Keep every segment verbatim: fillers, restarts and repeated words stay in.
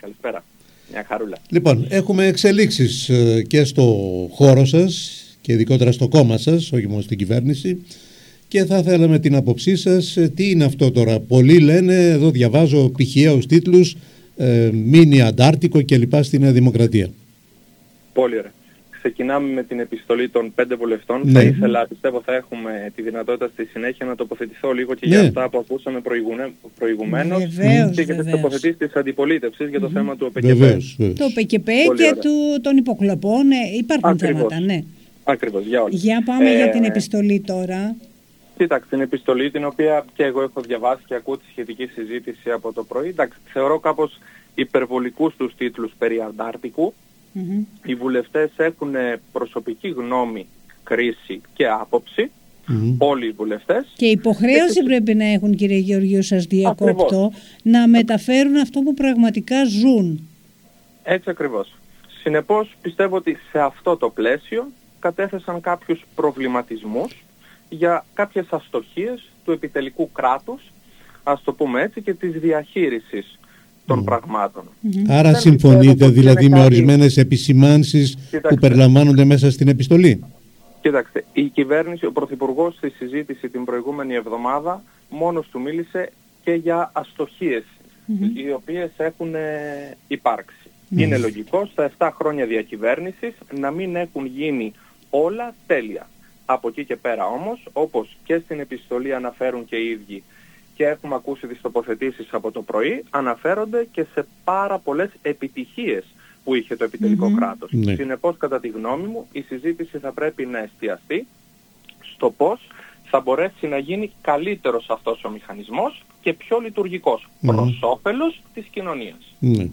καλησπέρα. Μια χαρούλα. Λοιπόν, έχουμε εξελίξεις και στο χώρο σας και ειδικότερα στο κόμμα σας, όχι μόνο στην κυβέρνηση, και θα θέλαμε την άποψή σας. Τι είναι αυτό τώρα? Πολλοί λένε, εδώ διαβάζω πηχιαίους τίτλους, ε, μίνι Αντάρτικο κλπ. Στη Νέα Δημοκρατία. Πολύ ωραία. Ξεκινάμε με την επιστολή των πέντε βουλευτών. Ναι. Θα ήθελα, πιστεύω θα έχουμε τη δυνατότητα στη συνέχεια να τοποθετηθώ λίγο και ναι. για αυτά που ακούσαμε προηγουμένως και για τις τοποθετήσεις της αντιπολίτευσης για το mm-hmm. θέμα του ΟΠΕΚΕΠΕ. Βεβαίως, βεβαίως. Το ΟΠΕΚΕΠΕ και του, των υποκλοπών, ναι, υπάρχουν Ακριβώς. θέματα, ναι. Ακριβώς, για όλους. Για πάμε ε, για την επιστολή τώρα. Κοίταξε, την επιστολή την οποία και εγώ έχω διαβάσει και ακούω τη σχετική συζήτηση από το πρωί. Εντάξει, θεωρώ κάπως υπερβολικούς τους τίτλους περί Αντάρτικου. Mm-hmm. Οι βουλευτές έχουν προσωπική γνώμη, κρίση και άποψη. Mm-hmm. Όλοι οι βουλευτές. Και υποχρέωση και... πρέπει να έχουν, κύριε Γεωργίου, σας διακόπτω, ακριβώς. να μεταφέρουν αυτό που πραγματικά ζουν. Έτσι ακριβώς. Συνεπώς πιστεύω ότι σε αυτό το πλαίσιο κατέθεσαν κάποιους προβληματισμούς για κάποιες αστοχίες του επιτελικού κράτους, ας το πούμε έτσι, και της διαχείρισης των mm. πραγμάτων. Mm-hmm. Άρα δεν συμφωνείτε δηλαδή με κάτι... ορισμένες επισημάνσεις που περιλαμβάνονται μέσα στην επιστολή? Κοίταξτε, η κυβέρνηση, ο Πρωθυπουργός στη συζήτηση την προηγούμενη εβδομάδα μόνος του μίλησε και για αστοχίες mm-hmm. οι οποίες έχουν ε, υπάρξει. Mm-hmm. Είναι λογικό στα επτά χρόνια διακυβέρνησης να μην έχουν γίνει όλα τέλεια. Από εκεί και πέρα όμως, όπως και στην επιστολή αναφέρουν και οι ίδιοι και έχουμε ακούσει τις τοποθετήσεις από το πρωί, αναφέρονται και σε πάρα πολλές επιτυχίες που είχε το επιτελικό mm-hmm. κράτος. Ναι. Συνεπώς, κατά τη γνώμη μου, η συζήτηση θα πρέπει να εστιαστεί στο πώς θα μπορέσει να γίνει καλύτερος αυτός ο μηχανισμός και πιο λειτουργικός mm-hmm. προς όφελος της κοινωνίας. Ναι.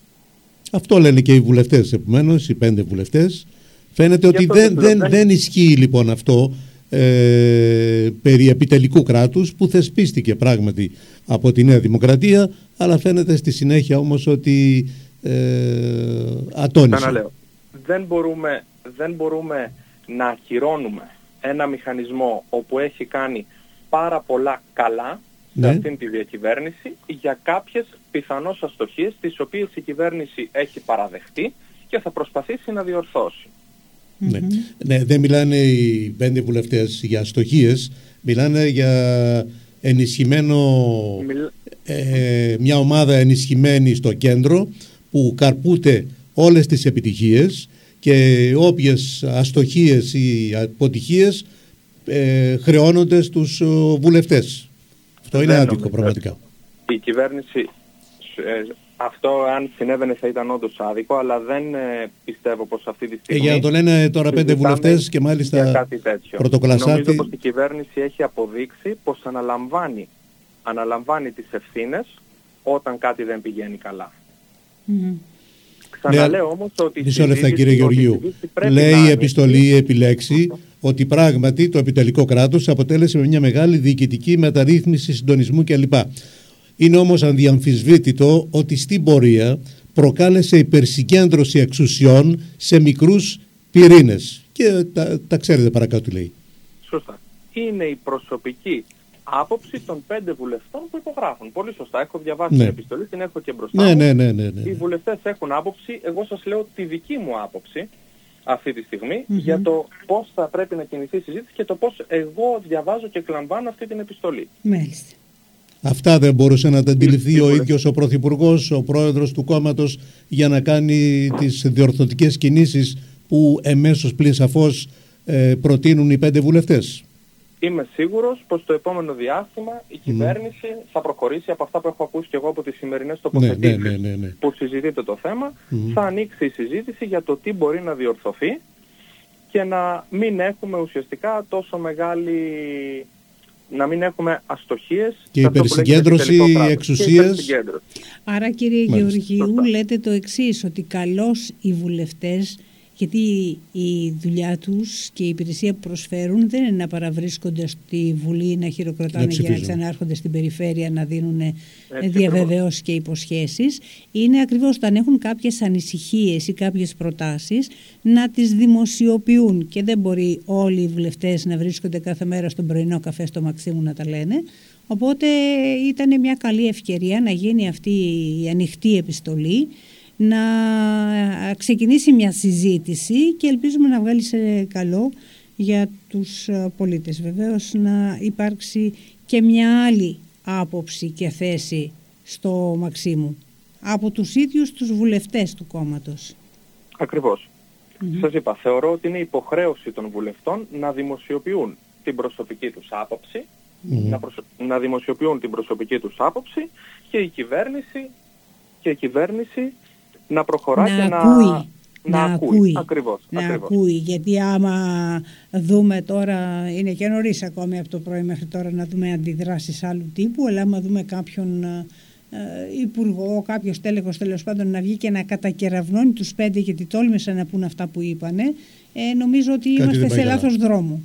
Αυτό λένε και οι βουλευτές, επομένως, οι πέντε βουλευτές. Φαίνεται ότι δεν, δεν, δεν ισχύει λοιπόν αυτό ε, περί επιτελικού κράτους που θεσπίστηκε πράγματι από τη Νέα Δημοκρατία, αλλά φαίνεται στη συνέχεια όμως ότι ε, ατόνισε. Ξαναλέω, δεν μπορούμε, δεν μπορούμε να ακυρώνουμε ένα μηχανισμό όπου έχει κάνει πάρα πολλά καλά σε ναι. αυτήν τη διακυβέρνηση για κάποιες πιθανώς αστοχίες τις οποίες η κυβέρνηση έχει παραδεχτεί και θα προσπαθήσει να διορθώσει. Ναι. Mm-hmm. ναι, δεν μιλάνε οι πέντε βουλευτές για αστοχίες, μιλάνε για ενισχυμένο, Μιλ... ε, μια ομάδα ενισχυμένη στο κέντρο που καρπούται όλες τις επιτυχίες και όποιες αστοχίες ή αποτυχίες ε, χρεώνονται στους βουλευτές. Αυτό είναι άδικο πραγματικά. Η κυβέρνηση... Ε, αυτό αν συνέβαινε θα ήταν όντως άδικο, αλλά δεν ε, πιστεύω πως αυτή τη στιγμή... Ε, για να το λένε τώρα πέντε βουλευτές και μάλιστα πρωτοκολλασάτη... Νομίζω πως η κυβέρνηση έχει αποδείξει πως αναλαμβάνει, αναλαμβάνει τις ευθύνες όταν κάτι δεν πηγαίνει καλά. Mm-hmm. Ξαναλέω ναι, όμως ότι... Μισό λεπτά κύριε Γεωργίου. Λέει η επιστολή επιλέξει ότι πράγματι το επιτελικό κράτος αποτέλεσε μια μεγάλη διοικητική μεταρρύθμιση, συντονισμού κλπ. Είναι όμως αδιαμφισβήτητο ότι στην πορεία προκάλεσε υπερσυγκέντρωση εξουσιών σε μικρούς πυρήνες. Και τα, τα ξέρετε παρακάτω τι λέει. Σωστά. Είναι η προσωπική άποψη των πέντε βουλευτών που υπογράφουν. Πολύ σωστά. Έχω διαβάσει ναι. την επιστολή, την έχω και μπροστά ναι, μου. Ναι, ναι, ναι, ναι, ναι. Οι βουλευτές έχουν άποψη. Εγώ σας λέω τη δική μου άποψη αυτή τη στιγμή mm-hmm. για το πώς θα πρέπει να κινηθεί η συζήτηση και το πώς εγώ διαβάζω και εκλαμβάνω αυτή την επιστολή. Μάλιστα. Αυτά δεν μπορούσε να τα αντιληφθεί ο ίδιος ο Πρωθυπουργός, ο πρόεδρος του κόμματος, για να κάνει τις διορθωτικές κινήσεις που εμέσως πλην σαφώς ε, προτείνουν οι πέντε βουλευτές? Είμαι σίγουρος πως το επόμενο διάστημα η κυβέρνηση mm. θα προχωρήσει από αυτά που έχω ακούσει και εγώ από τις σημερινές τοποθετήσεις ναι, ναι, ναι, ναι. που συζητείται το θέμα. Mm. Θα ανοίξει η συζήτηση για το τι μπορεί να διορθωθεί και να μην έχουμε ουσιαστικά τόσο μεγάλη... να μην έχουμε αστοχίες και υπερσυγκέντρωση εξουσίας. Άρα κύριε Μάλιστα. Γεωργίου Σωστά. λέτε το εξής, ότι καλώς οι βουλευτές, γιατί η δουλειά τους και η υπηρεσία που προσφέρουν δεν είναι να παραβρίσκονται στη Βουλή, να χειροκροτάνε να για να ξανάρχονται στην περιφέρεια να δίνουν διαβεβαιώσεις και υποσχέσεις. Είναι ακριβώς όταν έχουν κάποιες ανησυχίες ή κάποιες προτάσεις να τις δημοσιοποιούν, και δεν μπορεί όλοι οι βουλευτές να βρίσκονται κάθε μέρα στον πρωινό καφέ στο Μαξίμου να τα λένε. Οπότε ήταν μια καλή ευκαιρία να γίνει αυτή η ανοιχτή επιστολή, να ξεκινήσει μια συζήτηση και ελπίζουμε να βγάλει σε καλό για τους πολίτες. Βεβαίως να υπάρξει και μια άλλη άποψη και θέση στο Μαξίμου από τους ίδιους τους βουλευτές του κόμματος. Ακριβώς. Mm-hmm. Σας είπα, θεωρώ ότι είναι υποχρέωση των βουλευτών να δημοσιοποιούν την προσωπική τους άποψη, mm-hmm. να, προσω... να δημοσιοποιούν την προσωπική τους άποψη και η κυβέρνηση, και η κυβέρνηση να προχωρά να και ακούει. να... Να, να ακούει, ακούει. Ακριβώς, να ακριβώς. ακούει, γιατί άμα δούμε τώρα, είναι και νωρίς ακόμη από το πρωί μέχρι τώρα να δούμε αντιδράσεις άλλου τύπου, αλλά άμα δούμε κάποιον ε, υπουργό, κάποιος τέλεχος τέλος πάντων να βγει και να κατακεραυνώνει τους πέντε γιατί τόλμησαν να πούν αυτά που είπανε, ε, νομίζω ότι Κάτι είμαστε σε λάθος δρόμο.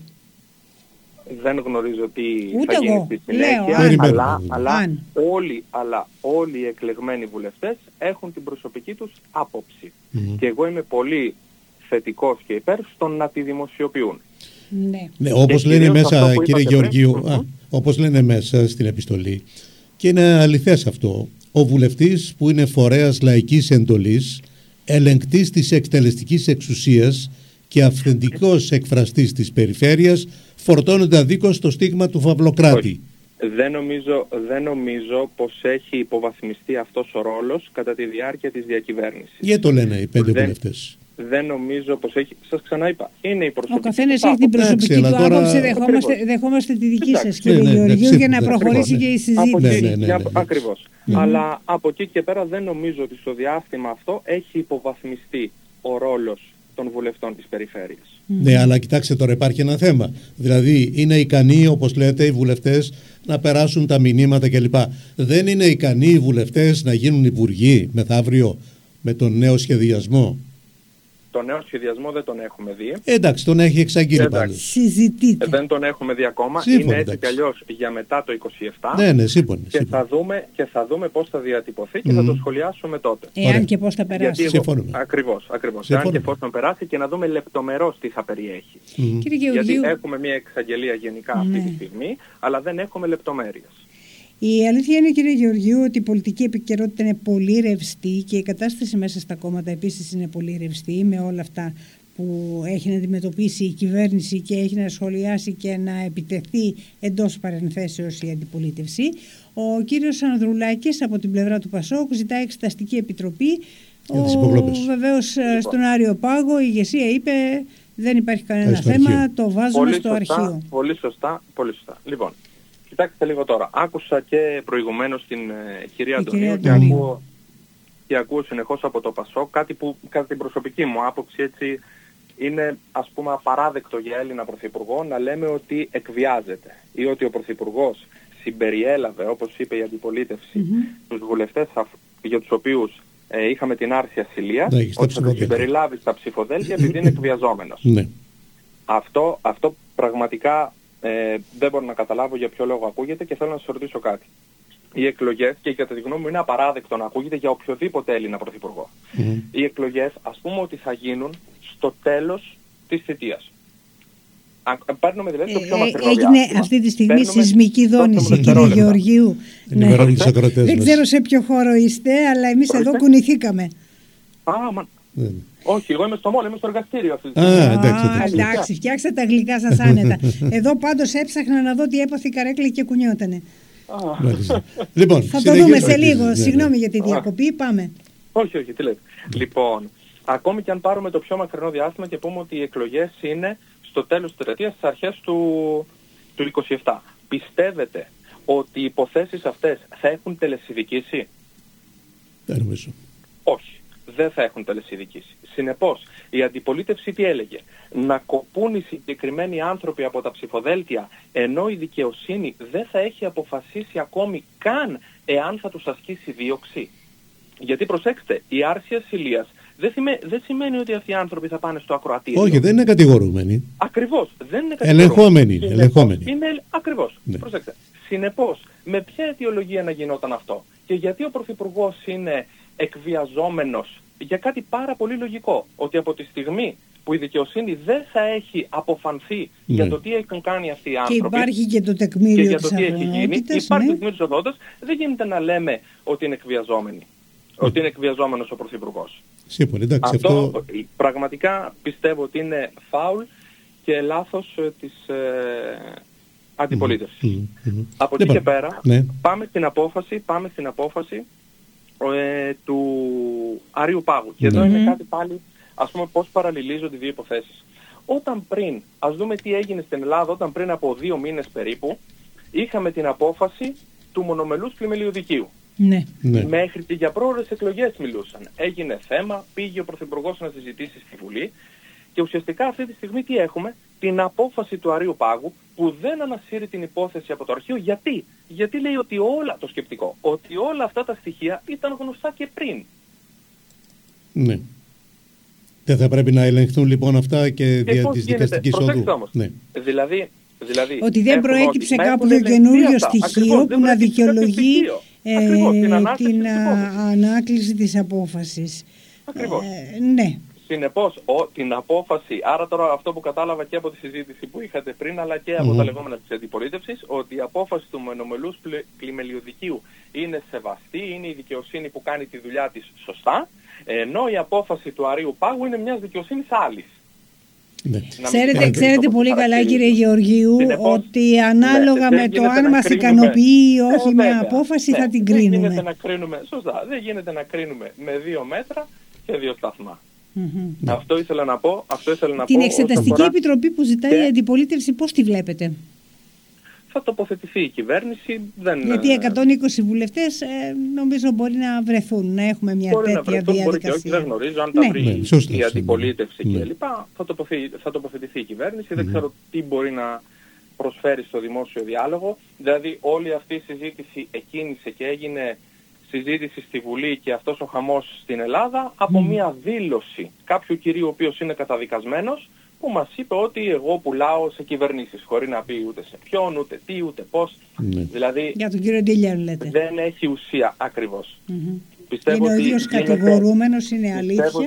Δεν γνωρίζω τι Ούτε θα γίνει εγώ. στη συνέχεια, Λέω, αν, αν. αλλά, αλλά, αν. όλοι, αλλά όλοι οι εκλεγμένοι βουλευτές έχουν την προσωπική τους άποψη. Mm-hmm. Και εγώ είμαι πολύ θετικός και υπέρ στο να τη δημοσιοποιούν. Ναι. Ναι, όπως λένε μέσα, κύριε Γεωργίου, πριν, α, όπως λένε μέσα στην επιστολή, και είναι αληθές αυτό, ο βουλευτής που είναι φορέας λαϊκής εντολής, ελεγκτής της εκτελεστικής εξουσίας και αυθεντικός εκφραστής της περιφέρειας, φορτώνεται αδίκως στο στίγμα του Φαυλοκράτη. Όχι. Δεν νομίζω, δεν νομίζω πως έχει υποβαθμιστεί αυτός ο ρόλος κατά τη διάρκεια της διακυβέρνησης. Γιατί το λένε οι πέντε δεν, βουλευτές. Δεν νομίζω πως έχει, σας ξαναείπα, είναι η προσωπική. Ο καθένας έχει την προσωπική Άξι, του τώρα... άποψη, δεχόμαστε, δεχόμαστε τη δική σας, κύριε ναι, ναι, Γεωργίου, ναι, για να προχωρήσει ναι, και η Από συζήτηση. εκεί, ναι, ναι, ναι, ναι. Ακριβώς. Ναι. Αλλά από εκεί και πέρα δεν νομίζω ότι στο διάστημα αυτό έχει υποβαθμιστεί ο ρόλος των βουλευτών της περιφέρειας. Ναι, αλλά κοιτάξτε τώρα, υπάρχει ένα θέμα. Δηλαδή, είναι ικανοί, όπως λέτε, οι βουλευτές να περάσουν τα μηνύματα κλπ. Δεν είναι ικανοί οι βουλευτές να γίνουν υπουργοί μεθαύριο με τον νέο σχεδιασμό. Τον νέο σχεδιασμό δεν τον έχουμε δει. Ε, εντάξει, τον έχει εξαγγείλει πάλι. Συζητείτε. Ε, δεν τον έχουμε δει ακόμα. Σύμφωνα, είναι έτσι εντάξει. κι αλλιώς για μετά το είκοσι επτά. Ναι, ναι, σύμφωνα. Και θα δούμε, και θα δούμε πώς θα διατυπωθεί και mm. θα το σχολιάσουμε τότε. Εάν Ωραία. και πώς θα περάσει. Γιατί εγώ, Συμφωνούμε. ακριβώς, ακριβώς. Συμφωνούμε. Εάν και πώς θα περάσει και να δούμε λεπτομερώς τι θα περιέχει. Mm. Κύριε Γεωργίου, Γιατί έχουμε μια εξαγγελία γενικά αυτή ναι. τη στιγμή, αλλά δεν έχουμε λεπτομέρειες. η αλήθεια είναι, κύριε Γεωργίου, ότι η πολιτική επικαιρότητα είναι πολύ ρευστή και η κατάσταση μέσα στα κόμματα επίσης είναι πολύ ρευστή με όλα αυτά που έχει να αντιμετωπίσει η κυβέρνηση και έχει να σχολιάσει και να επιτεθεί εντός παρενθέσεως η αντιπολίτευση. Ο κύριος Ανδρουλάκης από την πλευρά του Πασόκ ζητάει εξεταστική επιτροπή. Βεβαίως στον Άριο Πάγο η ηγεσία είπε δεν υπάρχει κανένα θέμα, αρχείο. Το βάζουμε πολύ στο σωστά, αρχείο. Πολύ σωστά, πολύ σωστά. Λοιπόν, κοιτάξτε λίγο τώρα. Άκουσα και προηγουμένως την ε, κυρία Αντωνίου και ακούω, και ακούω συνεχώς από το Πασόκ κάτι που κατά την προσωπική μου άποψη έτσι είναι ας πούμε απαράδεκτο για Έλληνα Πρωθυπουργό να λέμε ότι εκβιάζεται ή ότι ο Πρωθυπουργός συμπεριέλαβε, όπως είπε η αντιπολίτευση, mm-hmm. τους βουλευτές για τους οποίους ε, είχαμε την άρση ασυλίας, ναι, ότι θα τους συμπεριλάβει στα ψηφοδέλτια επειδή είναι εκβιαζόμενος. Ναι. Αυτό, αυτό πραγματικά ε, δεν μπορώ να καταλάβω για ποιο λόγο ακούγεται και θέλω να σας ρωτήσω κάτι. Οι εκλογές, και κατά τη γνώμη μου είναι απαράδεκτο να ακούγεται για οποιοδήποτε Έλληνα Πρωθυπουργό. Mm-hmm. Οι εκλογές ας πούμε ότι θα γίνουν στο τέλος της θητείας. Παίρνουμε δηλαδή το πιο μακρινό Έγινε διάστημα. αυτή τη στιγμή Παίρνουμε σεισμική δόνηση, κύριε Γεωργίου. Ναι. Δεν ξέρω σε ποιο χώρο είστε, αλλά εμείς Ορίστε. εδώ κουνηθήκαμε. Α, μα... Ναι. Όχι, εγώ είμαι στο μόλο, είμαι στο εργαστήριο αυτή τη Α, στιγμή. εντάξει, Α, εντάξει, φτιάξτε τα γλυκά σας άνετα. Εδώ πάντως έψαχνα να δω τι έπαθε η καρέκλα και κουνιότανε. Λοιπόν, θα το δούμε σε λίγο. Ναι, Συγγνώμη ναι. για τη διακοπή, πάμε. Όχι, όχι, τι λέτε. Λοιπόν, ακόμη και αν πάρουμε το πιο μακρινό διάστημα και πούμε ότι οι εκλογές είναι στο τέλος της τριετίας, στις αρχές του, του είκοσι επτά. Πιστεύετε ότι οι υποθέσεις αυτές θα έχουν τελεσιδικήσει? Δεν νομίζω. Όχι, δεν θα έχουν τελεσιδικήσει. Συνεπώς, η αντιπολίτευση τι έλεγε? Να κοπούν οι συγκεκριμένοι άνθρωποι από τα ψηφοδέλτια, ενώ η δικαιοσύνη δεν θα έχει αποφασίσει ακόμη καν εάν θα τους ασκήσει δίωξη. Γιατί προσέξτε, η άρση ασυλίας δεν, σημαίνει, δεν σημαίνει ότι αυτοί οι άνθρωποι θα πάνε στο ακροατήριο. Όχι, δεν είναι κατηγορούμενοι. Ακριβώς, δεν είναι κατηγορούμενοι. Ελεγχόμενοι. ελεγχόμενοι. Είναι, ακριβώς, ναι. Προσέξτε. Συνεπώς, με ποια αιτιολογία να γινόταν αυτό? Και γιατί ο Πρωθυπουργός είναι εκβιαζόμενος για κάτι πάρα πολύ λογικό? Ότι από τη στιγμή που η δικαιοσύνη δεν θα έχει αποφανθεί ναι. για το τι έχουν κάνει αυτοί οι άνθρωποι. Και υπάρχει και το τεκμήριο και της αθωότητας. Υπάρχει ναι. το τεκμήριο της αθωότητας. Δεν γίνεται να λέμε ότι είναι εκβιαζόμενοι. Mm. Ότι είναι εκβιαζόμενος ο Πρωθυπουργός. Σύμφωνα, εντάξει, αυτό, αυτό πραγματικά πιστεύω ότι είναι φάουλ και λάθος ε, της ε, αντιπολίτευσης. Mm. Mm. Από εκεί και πέρα ναι. πάμε, στην απόφαση, πάμε στην απόφαση ε, του Αρείου Πάγου. Και mm. εδώ Mm. είναι κάτι πάλι, ας πούμε, πώς παραλληλίζονται οι δύο υποθέσεις. Όταν πριν, ας δούμε τι έγινε στην Ελλάδα, όταν πριν από δύο μήνες περίπου, είχαμε την απόφαση του μονομελούς πλημελιωδικίου. Ναι. Ναι. Μέχρι και για πρόορες εκλογές μιλούσαν. Έγινε θέμα, πήγε ο Πρωθυπουργός να συζητήσει στη Βουλή και ουσιαστικά αυτή τη στιγμή τι έχουμε? Την απόφαση του Αρείου Πάγου που δεν ανασύρει την υπόθεση από το αρχείο. Γιατί? Γιατί λέει ότι όλα, το σκεπτικό, ότι όλα αυτά τα στοιχεία ήταν γνωστά και πριν. Ναι. Δεν θα πρέπει να ελεγχθούν λοιπόν αυτά και, και δια της δικαστικής όδου. Ναι. Δηλαδή, δηλαδή, ότι δεν προέκυψε κάποιο καινούριο στοιχείο ακριβώς, που να δικαιολογεί ε, ακριβώς, την, ανάκληση, την της ανάκληση της απόφασης. Ακριβώς. Ε, ναι. Συνεπώς, ο, την απόφαση, άρα τώρα αυτό που κατάλαβα και από τη συζήτηση που είχατε πριν, αλλά και από mm. τα λεγόμενα της αντιπολίτευσης, ότι η απόφαση του μονομελούς πλημελιωδικίου είναι σεβαστή, είναι η δικαιοσύνη που κάνει τη δουλειά της σωστά, ενώ η απόφαση του Αρείου Πάγου είναι μιας δικαιοσύνης άλλης. Ναι. Ξέρετε, ξέρετε πολύ καλά, κύριε Γεωργίου, συνεπώς, ότι ανάλογα ναι, με το αν μας ικανοποιεί ή όχι ε, μια απόφαση ναι, θα την κρίνουμε. Δεν γίνεται να κρίνουμε, σωστά, δεν γίνεται να κρίνουμε με δύο μέτρα και δύο σταθμά. Mm-hmm. Αυτό ήθελα να πω. Αυτό ήθελα να την πω Εξεταστική φορά... Επιτροπή που ζητάει και... η αντιπολίτευση, πώς τη βλέπετε? Θα τοποθετηθεί η κυβέρνηση. Δεν... Γιατί εκατόν είκοσι βουλευτές ε, νομίζω μπορεί να βρεθούν, να έχουμε μια μπορεί τέτοια να βρεθούν, διαδικασία. Μπορεί και όχι, δεν γνωρίζω αν ναι. τα βρει ναι, σωστά, η αντιπολίτευση ναι. κλπ. Θα, τοποθετηθεί, θα τοποθετηθεί η κυβέρνηση. Mm. Δεν Mm. ξέρω τι μπορεί να προσφέρει στο δημόσιο διάλογο. Δηλαδή όλη αυτή η συζήτηση εκκίνησε και έγινε συζήτηση στη Βουλή και αυτός ο χαμός στην Ελλάδα από mm. μια δήλωση κάποιου κυρίου ο οποίος είναι καταδικασμένος που μας είπε ότι εγώ πουλάω σε κυβερνήσεις χωρίς να πει ούτε σε ποιον, ούτε τι, ούτε πώς. Mm. Δηλαδή για τον κύριο Ντίλιαρ λέτε. Δεν έχει ουσία ακριβώς. Mm-hmm. Πιστεύω είναι ότι ο ίδιος γίνεται, κατηγορούμενος, είναι αλήθεια. Πιστεύω,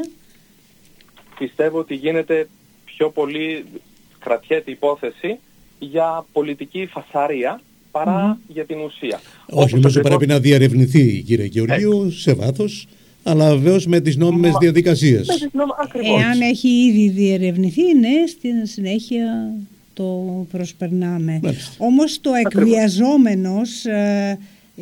πιστεύω ότι γίνεται πιο πολύ, κρατιέται υπόθεση για πολιτική φασαρία παρά mm-hmm. για την ουσία. Όχι, νομίζω ακριβώς... πρέπει να διαρευνηθεί, κύριε Γεωργίου, ε. σε βάθος, αλλά βεβαίως με τις νόμιμες Μα... διαδικασίες. Με τις νόμ... Εάν έχει ήδη διερευνηθεί, ναι, στην συνέχεια το προσπερνάμε. Μάλιστα. Όμως το εκβιαζόμενος, ε,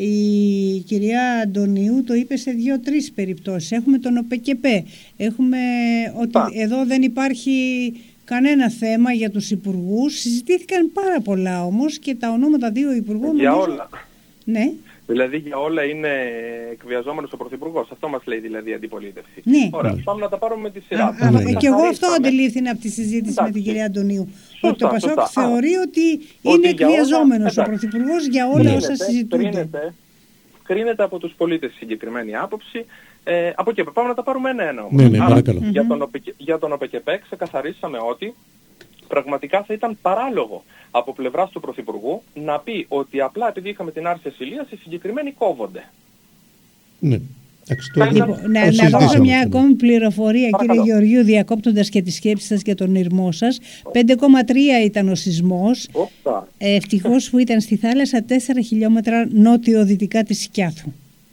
η κυρία Αντωνίου το είπε σε δύο-τρεις περιπτώσεις. Έχουμε τον ΟΠΕΚΕΠΕ, έχουμε ότι Πα. εδώ δεν υπάρχει... κανένα θέμα για τους υπουργούς. Συζητήθηκαν πάρα πολλά όμως και τα ονόματα δύο υπουργών. Για νομίζω... όλα. Ναι. Δηλαδή για όλα είναι εκβιαζόμενος ο Πρωθυπουργός. Αυτό μας λέει δηλαδή η αντιπολίτευση. Ναι. Ωραία, ναι. πάμε να τα πάρουμε με τη σειρά. Α, ναι. Και εγώ αυτό αντιλήφθηνα από τη συζήτηση εντάξει. με την κυρία Αντωνίου. Σωστά, ότι το Πασόκ θεωρεί ότι είναι ότι εκβιαζόμενος όλα... ο Πρωθυπουργός για όλα κρίνεται, όσα συζητούνται. Κρίνεται, κρίνεται από τους πολίτες συγκεκριμένη άποψη. Ε, από εκεί πάμε να τα πάρουμε ένα-ένα. Ναι, ναι, Άρα, mm-hmm. για τον, για τον ΟΠΕΚΕΠΕ ξεκαθαρίσαμε ότι πραγματικά θα ήταν παράλογο από πλευράς του Πρωθυπουργού να πει ότι απλά επειδή είχαμε την άρση ασυλίας οι συγκεκριμένοι κόβονται. Ναι. Λοιπόν, να, να δώσω μια ακόμη πληροφορία, κύριε Γεωργίου, διακόπτοντας και τη σκέψη σας για τον ηρμό σας. πέντε κόμμα τρία ήταν ο σεισμός. Ε, ευτυχώς που ήταν στη θάλασσα τέσσερα χιλιόμετρα νότιο-δυτικά της Σκιάθου.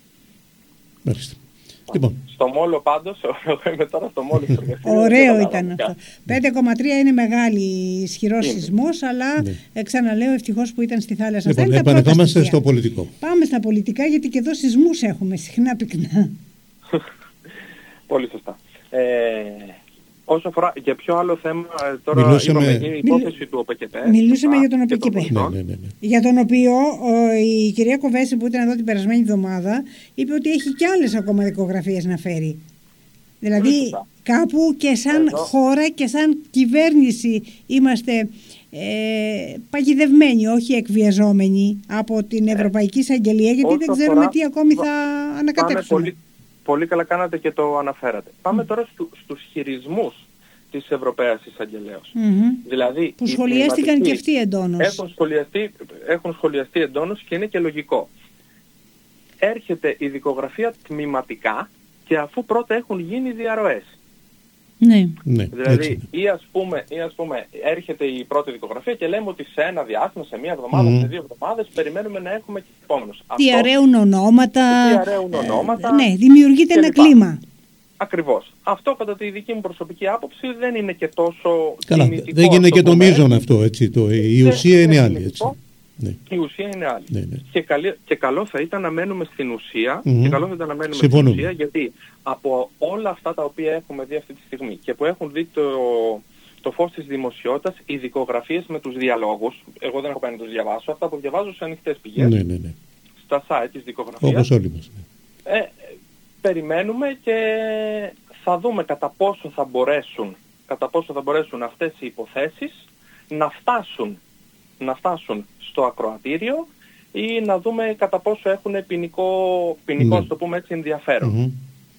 Μάλιστα. Λοιπόν. Στο Μόλο πάντως, εγώ είμαι τώρα στο Μόλο. Ωραίο ήταν αυτό. πέντε κόμμα τρία είναι μεγάλη ισχυρός σεισμός, αλλά ναι. ξαναλέω ευτυχώς που ήταν στη θάλασσα. Λοιπόν, επανερχόμαστε στο πολιτικό. Πάμε στα πολιτικά, γιατί και εδώ σεισμούς έχουμε συχνά πυκνά. Πολύ σωστά. Ε, όσο αφορά για ποιο άλλο θέμα, τώρα μιλούσαμε... είπαμε, είναι η υπόθεση Μιλ... του ΟΠΕΚΕΠΕ. Μιλούσαμε για τον ΟΠΕΚΕΠΕ. Ναι, ναι, ναι, ναι. Για τον οποίο ο, η κυρία Κοβέση που ήταν εδώ την περασμένη εβδομάδα είπε ότι έχει και άλλες ακόμα δικογραφίες να φέρει. Δηλαδή κάπου και σαν εδώ. χώρα και σαν κυβέρνηση είμαστε ε, παγιδευμένοι, όχι εκβιαζόμενοι από την Ευρωπαϊκή Εισαγγελία, γιατί δεν ξέρουμε φορά, τι ακόμη θα ανακατέψουμε. Πολύ, πολύ καλά κάνατε και το αναφέρατε. Πάμε mm. τώρα στου, στους χειρισμούς της Ευρωπαίας Εισαγγελέως. Mm-hmm. Δηλαδή, που σχολιάστηκαν και αυτοί εντόνως. Έχουν σχολιαστεί, έχουν σχολιαστεί εντόνως και είναι και λογικό. Έρχεται η δικογραφία τμηματικά και αφού πρώτα έχουν γίνει διαρροές. Ναι. Ναι, δηλαδή, ή ας, πούμε, ή ας πούμε, έρχεται η πρώτη δικογραφία και λέμε ότι σε ένα διάστημα, σε μία εβδομάδα, mm. σε δύο εβδομάδες, περιμένουμε να έχουμε και επόμενους. Διαρρέουν ονόματα. Διαρρέουν ονόματα. Ε, ναι, δημιουργείται ένα λοιπά. κλίμα. Ακριβώς. Αυτό κατά τη δική μου προσωπική άποψη δεν είναι και τόσο καλά, κινητικό. Δεν είναι και το μείζον αυτό, έτσι. Το, η ουσία είναι άλλη, έτσι. Ναι. Και η ουσία είναι άλλη. Ναι, ναι. Και, καλή, και καλό θα ήταν να μένουμε στην ουσία, mm-hmm. και καλό θα ήταν να μένουμε Συμφωνούμε. στην ουσία, γιατί από όλα αυτά τα οποία έχουμε δει αυτή τη στιγμή και που έχουν δει το, το φως της δημοσιότητας, οι δικογραφίες με τους διαλόγους, εγώ δεν έχω πάει να τους διαβάσω, αυτά που διαβάζω σε ανοιχτές πηγές, ναι, ναι, ναι. στα site της δικογραφίας. Όπως όλοι μας. Ναι. Ε, περιμένουμε και θα δούμε κατά πόσο θα μπορέσουν, κατά πόσο θα μπορέσουν αυτές οι υποθέσεις να φτάσουν, να φτάσουν στο ακροατήριο ή να δούμε κατά πόσο έχουν ποινικό, ποινικό ναι. το πούμε έτσι, ενδιαφέρον. Mm-hmm.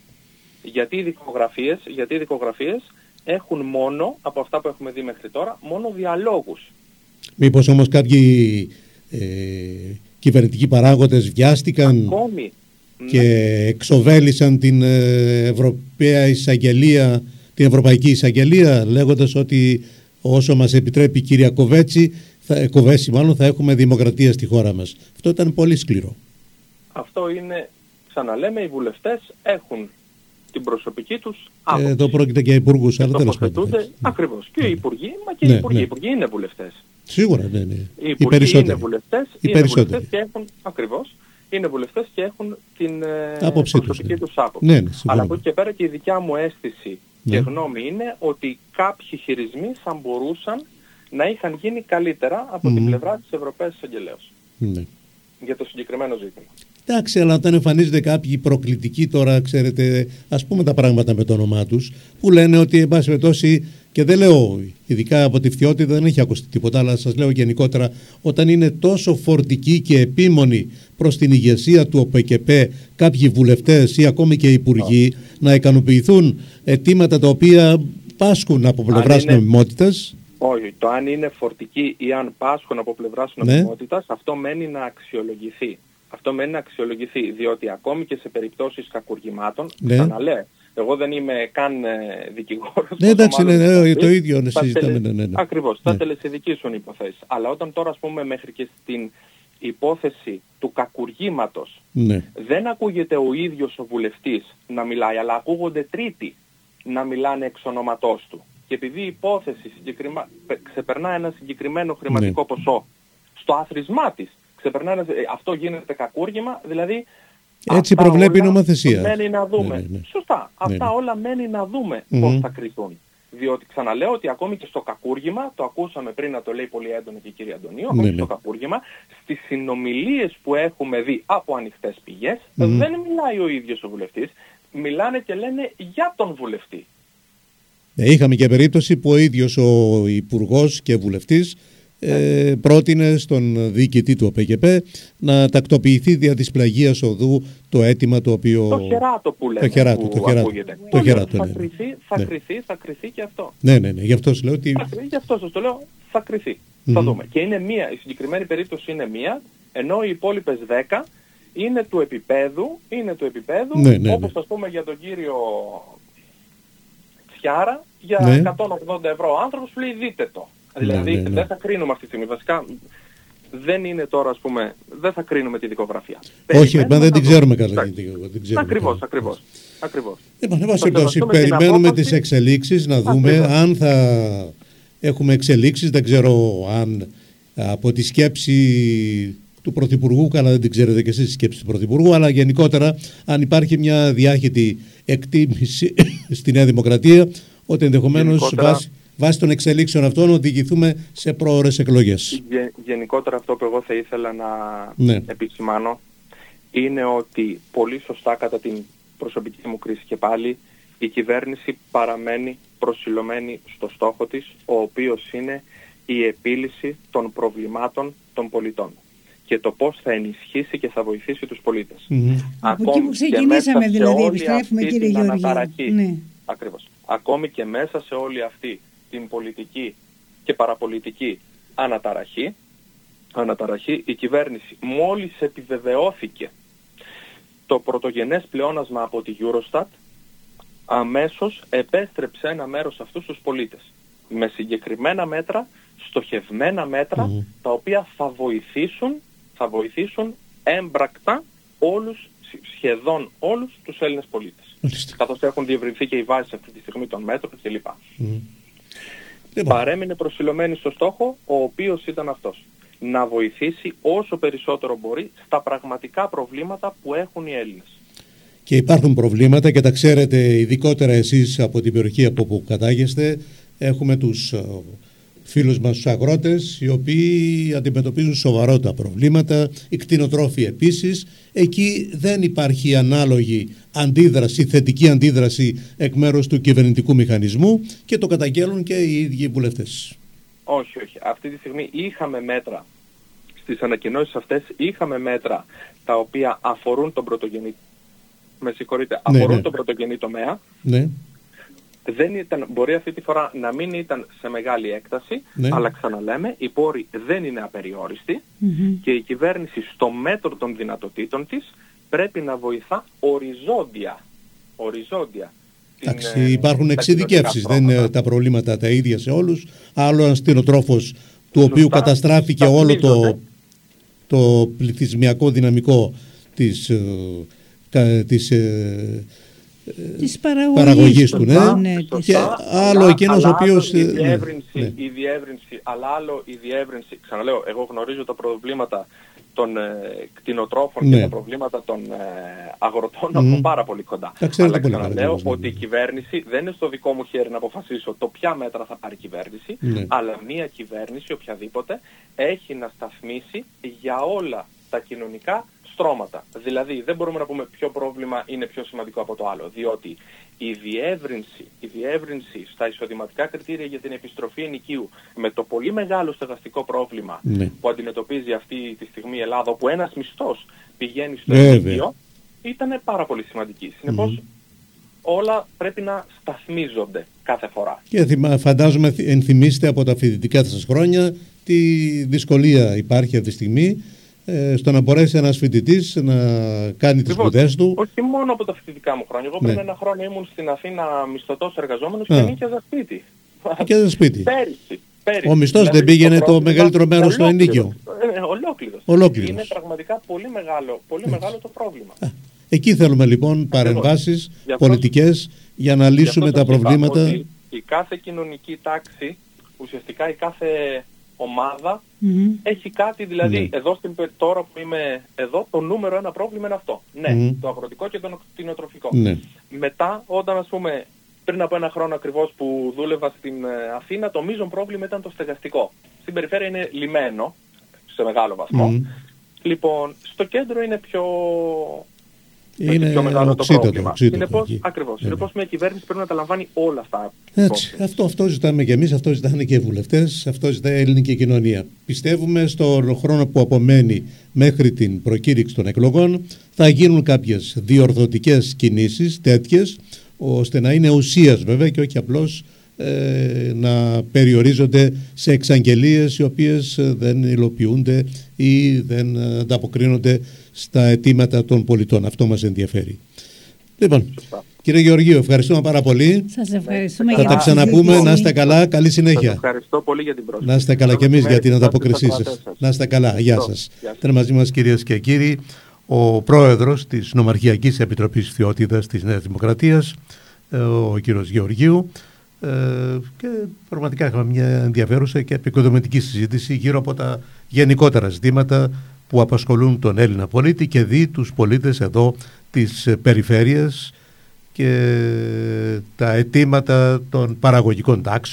Γιατί οι δικογραφίες, γιατί οι δικογραφίες έχουν μόνο, από αυτά που έχουμε δει μέχρι τώρα, μόνο διαλόγους. Μήπως όμως κάποιοι ε, κυβερνητικοί παράγοντες βιάστηκαν Ακόμη, και ναι. εξοβέλησαν την Ευρωπαία εισαγγελία, την Ευρωπαϊκή Εισαγγελία, λέγοντας ότι όσο μας επιτρέπει η κυρία Κοβέτσι, θα, Κοβέτσι μάλλον, θα έχουμε δημοκρατία στη χώρα μας. Αυτό ήταν πολύ σκληρό. Αυτό είναι, ξαναλέμε, οι βουλευτές έχουν την προσωπική τους άποψη. Εδώ πρόκειται για υπουργούς, αλλά τέλος πάντων. Ακριβώς. Και ναι. οι υπουργοί, μα και ναι, οι υπουργοί, ναι. οι υπουργοί είναι βουλευτές. Σίγουρα, ναι, ναι. Οι οι υπουργοί είναι βουλευτές, οι είναι βουλευτές και έχουν, ακριβώς, είναι βουλευτές και έχουν την άποψη προσωπική τους, ναι. τους άποψη. Ναι, ναι, αλλά από εκεί και πέρα και η δικιά μου αίσθηση ναι. και γνώμη είναι ότι κάποιοι χειρισμοί θα μπορούσαν να είχαν γίνει καλύτερα από mm. την πλευρά της Ευρωπαίας Εισαγγελέως. Ναι. Για το συγκεκριμένο ζήτημα. Εντάξει, αλλά όταν εμφανίζονται κάποιοι προκλητικοί τώρα, ξέρετε, ας πούμε τα πράγματα με το όνομά τους, που λένε ότι, εν πάση περιπτώσει, και δεν λέω ειδικά από τη Φθιότητα, δεν έχει ακουστεί τίποτα, αλλά σας λέω γενικότερα, όταν είναι τόσο φορτικοί και επίμονοι προς την ηγεσία του ΟΠΕΚΕΠΕ κάποιοι βουλευτές ή ακόμη και υπουργοί, oh. να ικανοποιηθούν αιτήματα τα οποία πάσχουν από πλευράς είναι... νομιμότητας. Όχι, το αν είναι φορτικοί ή αν πάσχουν από πλευράς νομιμότητας, ναι. αυτό μένει να αξιολογηθεί. Αυτό μένει να αξιολογηθεί, διότι ακόμη και σε περιπτώσεις κακουργημάτων, ναι. ξαναλέω, εγώ δεν είμαι καν ε, δικηγόρος. Ναι, εντάξει, ναι, ναι, ναι, το ίδιο να συζητάμε. Ναι, ναι, ναι. Ακριβώς, ναι. θα τελεσιδικήσουν οι υποθέσεις. Αλλά όταν τώρα, ας πούμε, μέχρι και στην υπόθεση του κακουργήματος, ναι. δεν ακούγεται ο ίδιος ο βουλευτής να μιλάει, αλλά ακούγονται τρίτοι να μιλάνε εξ ονόματός του. Και επειδή η υπόθεση συγκεκριμα... ξεπερνά ένα συγκεκριμένο χρηματικό ναι. ποσό στο άθροισμά της, ξεπερνά, αυτό γίνεται κακούργημα, δηλαδή έτσι προβλέπει η νομοθεσία. Μένει να δούμε. Ναι, ναι, ναι. Σωστά. Ναι, αυτά ναι. όλα μένει να δούμε mm-hmm. πώς θα κριθούν. Διότι ξαναλέω ότι ακόμη και στο κακούργημα, το ακούσαμε πριν να το λέει πολύ έντονα και η κυρία Αντωνίου, ακόμη ναι, και στο ναι. κακούργημα, στις συνομιλίες που έχουμε δει από ανοιχτές πηγές, mm-hmm. δεν μιλάει ο ίδιος ο βουλευτής, μιλάνε και λένε για τον βουλευτή. Είχαμε και περίπτωση που ο ίδιος ο υπουργός και βουλευτής ε, πρότεινε στον διοικητή του ΟΠΕΚΕΠΕ να τακτοποιηθεί δια της πλαγίας οδού το αίτημα το οποίο... Το χεράτο που λέμε, το χεράτο, που το χεράτο, ακούγεται. Το χεράτο, θα ναι, κριθεί, θα ναι. κριθεί, θα κριθεί και αυτό. Ναι, ναι, ναι, γι' αυτό σας λέω ότι... Γι' αυτό σας το λέω, θα κριθεί. Mm-hmm. Θα δούμε. Και είναι μία, η συγκεκριμένη περίπτωση είναι μία, ενώ οι υπόλοιπες δέκα είναι του επίπεδου, είναι του επίπεδου, ναι, ναι, όπως ναι. ας πούμε για τον κύριο Τσιάρα, για ναι. εκατόν ογδόντα ευρώ ο άνθρωπος που λέει δείτε το. Δηλαδή ναι, ναι, ναι. δεν θα κρίνουμε αυτή τη στιγμή. Βασικά δεν είναι τώρα, ας πούμε, δεν θα κρίνουμε τη δικογραφία. Όχι, μα δεν την ξέρουμε καλά. Ακριβώς, ακριβώς. Ακριβώς. Λοιπόν, εν περιμένουμε τις εξελίξεις, να δούμε ακριβώς. αν θα έχουμε εξελίξεις. Δεν ξέρω αν από τη σκέψη του Πρωθυπουργού, καλά δεν την ξέρετε και εσείς τη σκέψη του Πρωθυπουργού, αλλά γενικότερα αν υπάρχει μια διάχυτη εκτίμηση στη Νέα Δημοκρατία, ότι ενδεχομένως βάσει, βάσει των εξελίξεων αυτών οδηγηθούμε σε πρόωρες εκλογές. Γε, γενικότερα αυτό που εγώ θα ήθελα να ναι. επισημάνω είναι ότι πολύ σωστά κατά την προσωπική μου κρίση και πάλι η κυβέρνηση παραμένει προσιλωμένη στο στόχο της, ο οποίος είναι η επίλυση των προβλημάτων των πολιτών και το πώς θα ενισχύσει και θα βοηθήσει τους πολίτες. Mm-hmm. Ακόμη από εκεί που ξεκινήσαμε δηλαδή, επιστρέφουμε κύριε Γεωργίου. Ναι. Ακριβώς. Ακόμη και μέσα σε όλη αυτή την πολιτική και παραπολιτική αναταραχή, αναταραχή η κυβέρνηση μόλις επιβεβαιώθηκε το πρωτογενές πλεόνασμα από τη Eurostat, αμέσως επέστρεψε ένα μέρος αυτούς τους πολίτες. Με συγκεκριμένα μέτρα, στοχευμένα μέτρα, mm. τα οποία θα βοηθήσουν, θα βοηθήσουν έμπρακτα όλους, σχεδόν όλους τους Έλληνες πολίτες. Mm. Καθώς έχουν διευρυνθεί και οι βάσεις αυτή τη στιγμή των μέτρων κλπ. Mm. Παρέμεινε προσιλωμένη στο στόχο, ο οποίος ήταν αυτός. Να βοηθήσει όσο περισσότερο μπορεί στα πραγματικά προβλήματα που έχουν οι Έλληνες. Και υπάρχουν προβλήματα και τα ξέρετε ειδικότερα εσείς από την περιοχή από που κατάγεστε. Έχουμε τους φίλους μας τους αγρότες, οι οποίοι αντιμετωπίζουν σοβαρότατα προβλήματα, οι κτηνοτρόφοι επίσης. Εκεί δεν υπάρχει ανάλογη αντίδραση, θετική αντίδραση εκ μέρους του κυβερνητικού μηχανισμού και το καταγγέλουν και οι ίδιοι βουλευτές. Όχι, όχι. Αυτή τη στιγμή είχαμε μέτρα, στις ανακοινώσεις αυτές είχαμε μέτρα τα οποία αφορούν τον πρωτογενή, με συγχωρείτε, αφορούν ναι, ναι. τον πρωτογενή τομέα. Ναι. Δεν ήταν, μπορεί αυτή τη φορά να μην ήταν σε μεγάλη έκταση, ναι. αλλά ξαναλέμε, οι πόροι δεν είναι απεριόριστοι mm-hmm. και η κυβέρνηση στο μέτρο των δυνατοτήτων της πρέπει να βοηθά οριζόντια. οριζόντια Εντάξει, την, υπάρχουν εξειδικεύσεις, δεν είναι τα προβλήματα τα ίδια σε όλους. Άλλο ένας κτηνοτρόφος του Σωστά, οποίου καταστράφηκε όλο το, το πληθυσμιακό δυναμικό της... Ε, της ε, της παραγωγής, παραγωγής του, ναι. ναι και άλλο εκείνος ο οποίος... Η διεύρυνση, ναι. η διεύρυνση, αλλά άλλο η διεύρυνση, ξαναλέω, εγώ γνωρίζω τα προβλήματα των ε, κτηνοτρόφων ναι. και τα προβλήματα των ε, αγροτών mm. από πάρα πολύ κοντά. Αλλά πολύ ξαναλέω πολύ, ότι η κυβέρνηση δεν είναι στο δικό μου χέρι να αποφασίσω το ποια μέτρα θα πάρει η κυβέρνηση, ναι. αλλά μια κυβέρνηση οποιαδήποτε έχει να σταθμίσει για όλα τα κοινωνικά στρώματα. Δηλαδή δεν μπορούμε να πούμε ποιο πρόβλημα είναι πιο σημαντικό από το άλλο, διότι η διεύρυνση, η διεύρυνση στα εισοδηματικά κριτήρια για την επιστροφή ενοικίου με το πολύ μεγάλο στεγαστικό πρόβλημα ναι. που αντιμετωπίζει αυτή τη στιγμή η Ελλάδα, όπου ένας μισθός πηγαίνει στο ενοικίο, ήταν πάρα πολύ σημαντική. Συνεπώς mm. όλα πρέπει να σταθμίζονται κάθε φορά. Και φαντάζομαι ενθυμίστε από τα φοιτητικά σας χρόνια τι δυσκολία υπάρχει αυτή τη στιγμή στο να μπορέσει ένας φοιτητής να κάνει τις σπουδές του. Όχι μόνο από τα φοιτητικά μου χρόνια. Εγώ πριν ναι. ένα χρόνο ήμουν στην Αθήνα μισθωτός εργαζόμενος και νοίκιαζα σπίτι. Νοίκιαζα σπίτι. Πέρυσι. Πέρυσι. Ο μισθός δηλαδή, δεν πήγαινε το, το μεγαλύτερο μέρος στο ενίκιο. Ε, ολόκληρος. Ολόκληρος. Είναι πραγματικά πολύ μεγάλο, πολύ μεγάλο το πρόβλημα. Α, εκεί θέλουμε λοιπόν παρεμβάσεις πολιτικές για να λύσουμε τα προβλήματα. Ότι η κάθε κοινωνική τάξη, ουσιαστικά η κάθε ομάδα mm-hmm. έχει κάτι, δηλαδή mm-hmm. εδώ στην, τώρα που είμαι εδώ, το νούμερο ένα πρόβλημα είναι αυτό. Ναι, mm-hmm. το αγροτικό και το κτηνοτροφικό. Mm-hmm. Μετά, όταν ας πούμε πριν από ένα χρόνο ακριβώς που δούλευα στην Αθήνα, το μείζον πρόβλημα ήταν το στεγαστικό. Στην περιφέρεια είναι λιμένο, σε μεγάλο βαθμό. Mm-hmm. Λοιπόν, στο κέντρο είναι πιο... Είναι πιο μεγάλο το πρόβλημα. Συνεπώς, ακριβώς. Συνεπώς μια κυβέρνηση πρέπει να τα λαμβάνει όλα αυτά. Έτσι, αυτό, αυτό ζητάμε και εμείς, αυτό ζητάνε και οι βουλευτές, αυτό ζητάει η ελληνική κοινωνία. Πιστεύουμε στον χρόνο που απομένει μέχρι την προκήρυξη των εκλογών θα γίνουν κάποιες διορθωτικές κινήσεις τέτοιες, ώστε να είναι ουσίας βέβαια και όχι απλώς ε, να περιορίζονται σε εξαγγελίες οι οποίες δεν υλοποιούνται ή δεν ανταποκρίνονται στα αιτήματα των πολιτών. Αυτό μας ενδιαφέρει. Λοιπόν, κύριε Γεωργίου, ευχαριστούμε πάρα πολύ. Σας ευχαριστούμε. Θα τα ξαναπούμε. Να είστε καλά. Καλή συνέχεια. Σας ευχαριστώ πολύ για την πρόσκληση. Να είστε καλά και εμείς για την ανταπόκρισή σας. Να είστε καλά. Γεια σας. Ήταν μαζί μας, κυρίες και κύριοι, ο πρόεδρος της Νομαρχιακής Επιτροπής Φθιώτιδας της Νέας Δημοκρατίας, ο κύριος Γεωργίου, και πραγματικά είχαμε μια ενδιαφέρουσα και επικοδομητική συζήτηση γύρω από τα γενικότερα ζητήματα που απασχολούν τον Έλληνα πολίτη και δι' τους πολίτες εδώ της περιφέρειας και τα αιτήματα των παραγωγικών τάξεων.